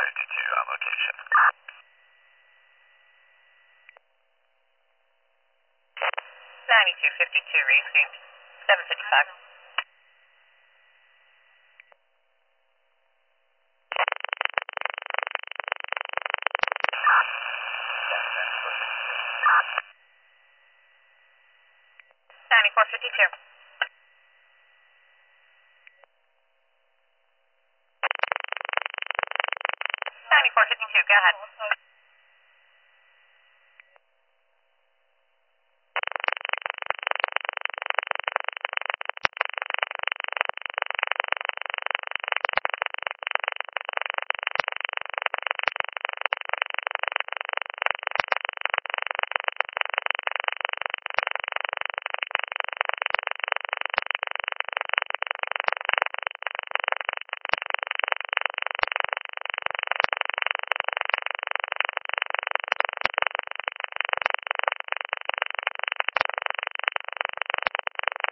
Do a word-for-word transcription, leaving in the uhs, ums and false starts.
fifty-two on location. ninety-two fifty-two received. seven fifty-five. ninety-four fifty-two. ninety-four fifty-two, go ahead.